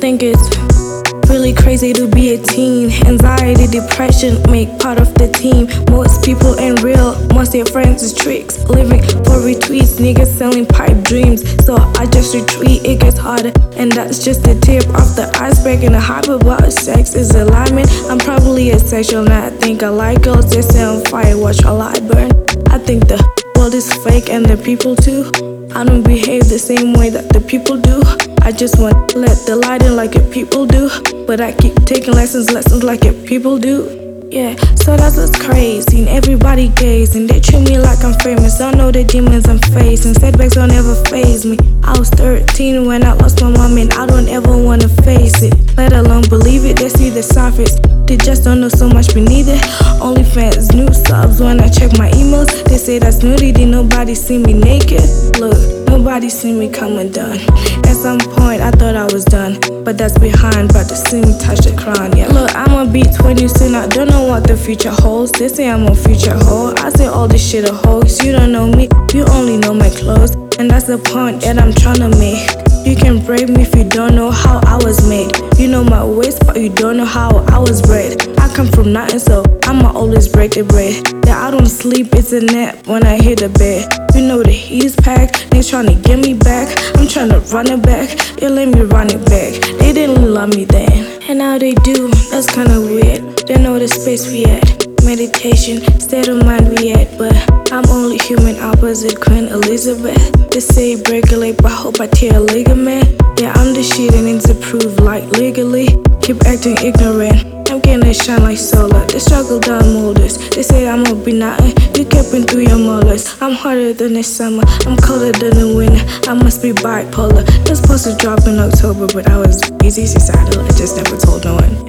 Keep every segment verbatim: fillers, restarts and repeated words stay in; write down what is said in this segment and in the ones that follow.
think it's really crazy to be a teen. Anxiety, depression make part of the team. Most people ain't real, most their friends is tricks. Living for retweets, niggas selling pipe dreams. So I just retweet, it gets harder. And that's just the tip of the iceberg. And the hype about sex is alignment. I'm probably asexual and I think I like girls. They say on fire, watch all I burn. I think the world is fake and the people too. I don't behave the same way that the people do. I just want to let the light in like it people do. But I keep taking lessons, lessons like it people do. Yeah, so that's what's crazy. And everybody gazing, they treat me like I'm famous. I know the demons I'm facing. Setbacks don't ever faze me. I was thirteen when I lost my mom, and I don't ever wanna face it. Let alone believe it. They see the surface, they just don't know so much beneath it. OnlyFans new subs when I check my emails. They say that's nudity, nobody see me naked. Look, nobody see me come undone. At some point I thought I was done, but that's behind. About to see me touch the crown. Yeah, look, I'ma be twenty soon. I don't know what the future holds. They say I'm a future hoe. I say all this shit a hoax. You don't know me, you only know my clothes. And that's the point that I'm tryna make. You can brave me if you don't know how I was made. You know my ways, but you don't know how I was bred. I come from nothing, so I'ma always break the bread. Yeah, I don't sleep, it's a nap when I hit the bed. You know the heat is packed, they tryna get me back. I'm tryna run it back, they let me run it back. They didn't love me then, and now they do, that's kinda weird. They know the space we at. Meditation, state of mind we at. But I'm only human, opposite Queen Elizabeth. They say break a leg, but I hope I tear a ligament. Yeah, I'm the shit and it's approved like legally. Keep acting ignorant, I'm gonna shine like solar. The struggle done molders. They say I'ma be nothing, you keeping through your molars. I'm harder than the summer, I'm colder than the winter. I must be bipolar. It was supposed to drop in October, but I was busy suicidal, I just never told no one.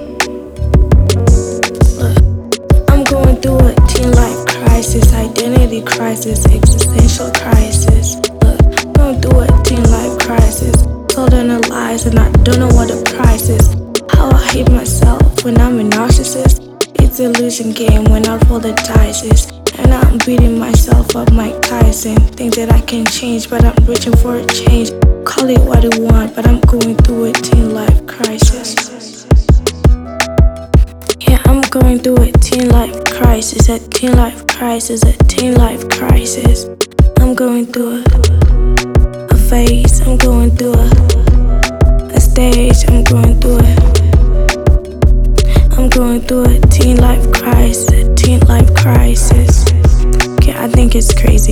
Going through a teen life crisis, identity crisis, existential crisis. Look, going through a teen life crisis. Told on the lies and I don't know what the price is. How I hate myself when I'm a narcissist. It's a losing game when I roll the dice. And I'm beating myself up, Mike Tyson. Think that I can change, but I'm reaching for a change. Call it what you want, but I'm going through a teen life crisis. Yeah, I'm going through a teen life crisis, a teen life crisis, a teen life crisis. I'm going through a, a phase, I'm going through a, a stage, I'm going through a, I'm going through a teen life crisis, a teen life crisis. Yeah, I think it's crazy.